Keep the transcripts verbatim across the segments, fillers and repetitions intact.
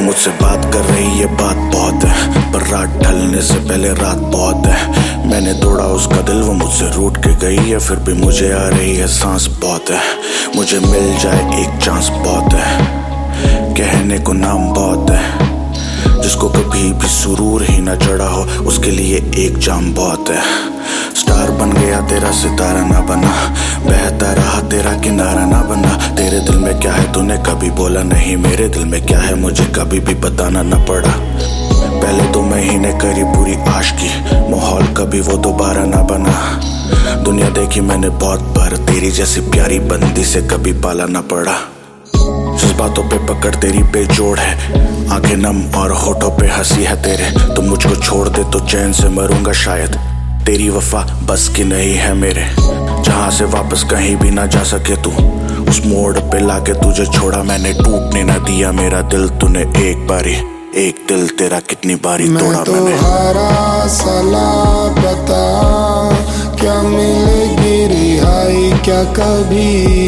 मुझसे बात कर रही है, बात बहुत है, पर रात ढलने से पहले रात बहुत है। मैंने दौड़ा उसका दिल, वो मुझसे रूठ के गई है, फिर भी मुझे आ रही है सांस बहुत है। मुझे मिल जाए एक चांस बहुत है, कहने को नाम बहुत है। जिसको कभी भी सुरूर ही ना चढ़ा हो, उसके लिए एक जाम बहुत है। स्टार बन गया तेरा सितारा ना बना, बहता रहा तेरा किनारा ना बना। तेरे दिल में क्या है तूने कभी बोला नहीं, मेरे दिल में क्या है मुझे कभी भी बताना ना पड़ा। पहले दो महीने करी पूरी आशिकी, माहौल कभी वो दोबारा ना बना। दुनिया देखी मैंने बहुत बार, तेरी जैसी प्यारी बंदी से कभी पाला ना पड़ा। बातों पे पकड़ तेरी बेजोड़ है, आंखें नम और होठों पे हंसी है तेरे। तो मुझको छोड़ दे तो चैन से मरूंगा शायद, तेरी वफा बस की नहीं है मेरे। जहां से वापस कहीं भी ना जा सके तू, उस मोड़ पे लाके तुझे छोड़ा मैंने। टूटने ना दिया मेरा दिल तूने एक बारी, एक दिल तेरा कितनी बारी तोड़ा मैं तो मैंने। हारा साला बता, क्या मिलेगी रिहाई क्या कभी?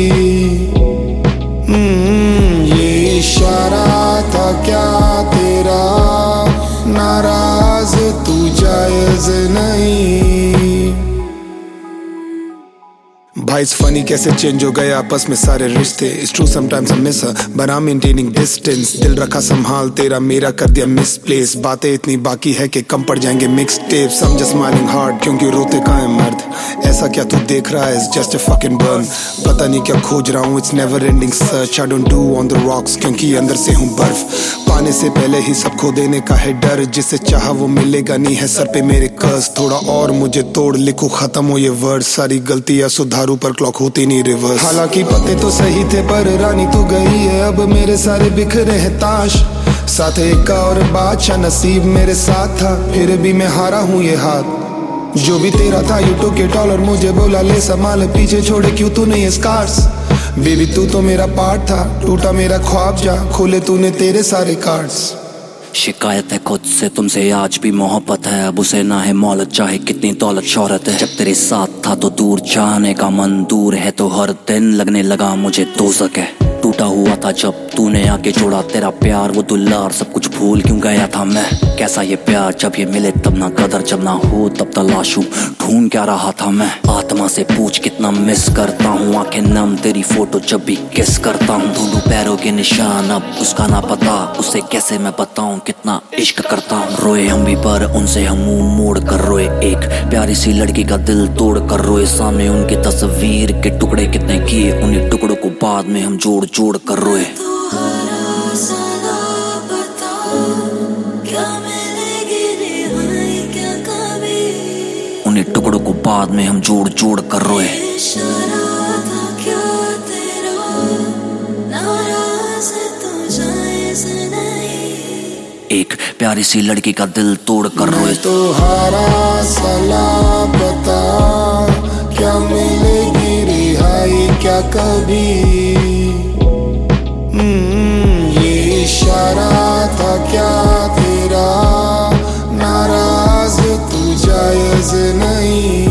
ये इशारा था क्या तेरा, नाराज तू जायज नहीं। भाई इट्स फनी कैसे चेंज हो गए आपस में सारे रिश्ते। It's true sometimes I miss her but I'm maintaining distance. दिल रखा संभाल तेरा मेरा कर दिया मिसप्लेस। बातें इतनी बाकी है कि कम पड़ जाएंगे mix tapes. I'm just smiling hard क्योंकि रोते का है मर्द। ऐसा क्या तू देख रहा है, it's just a fucking burn। पता नहीं क्या खोज रहा हूँ, it's never ending search। I don't do on the rocks क्योंकि अंदर से हूँ बर्फ। पाने से पहले ही सब खो देने का है डर, जिसे चाहा वो मिलेगा नहीं है सर पे मेरे कर्ज। थोड़ा और मुझे तोड़ लिखो खत्म हो ये वर्ड, सारी गलतियां सुधारू पर क्लॉक होती नहीं रिवर्स। हालांकि पते तो सही थे पर रानी तू गई है, अब मेरे सारे बिखरे हैं ताश। साथ एक और बादशाह नसीब मेरे साथ था, फिर भी मैं हारा हूँ ये हाथ। जो भी तेरा था यू टुक इट ऑल और मुझे बोला ले संभाल, पीछे छोड़े क्यों तूने ये स्कार्स। बेबी तू तो मेरा पार्ट था, टूटा मेरा ख्वाब जा, खोले तूने तेरे सारे कार्ड्स। शिकायत है खुद से तुमसे आज भी मोहब्बत है, अब उसे ना है मौलत चाहे कितनी दौलत शोहरत है। जब तेरे साथ था तो दूर जाने का मन, दूर है तो हर दिन लगने लगा मुझे दोज़ख है। टूटा हुआ था जब तूने आके छोड़ा तेरा प्यार, वो दुल्लार सब कुछ भूल क्यों गया था मैं। कैसा ये प्यार जब ये मिले तब ना कदर, जब ना हो तब तलाशूं ढूंढ क्या रहा था मैं। आत्मा से पूछ कितना मिस करता हूँ, आंखें नम तेरी फोटो जब भी किस करता हूँ। ढूंढूं पैरों के निशान अब उसका ना पता, उसे कैसे मैं बताऊं कितना इश्क करता हूँ। रोए हम भी पर उनसे हम मुंह मोड़ कर रोए, एक प्यारी सी लड़की का दिल तोड़ कर रोए। सामने उनकी तस्वीर के टुकड़े कितने किए, उन्हीं टुकड़ों को बाद में हम जोड़ जोड़ कर रोए। उन्हीं टुकड़ों को बाद में हम जोड़ जोड़ कर रोए। एक प्यारी सी लड़की का दिल तोड़ कर रोए। तो हारा साला बता, क्या मिलेगी रिहाई क्या कभी? ये इशारा था क्या तेरा, नाराज तू जायज नहीं।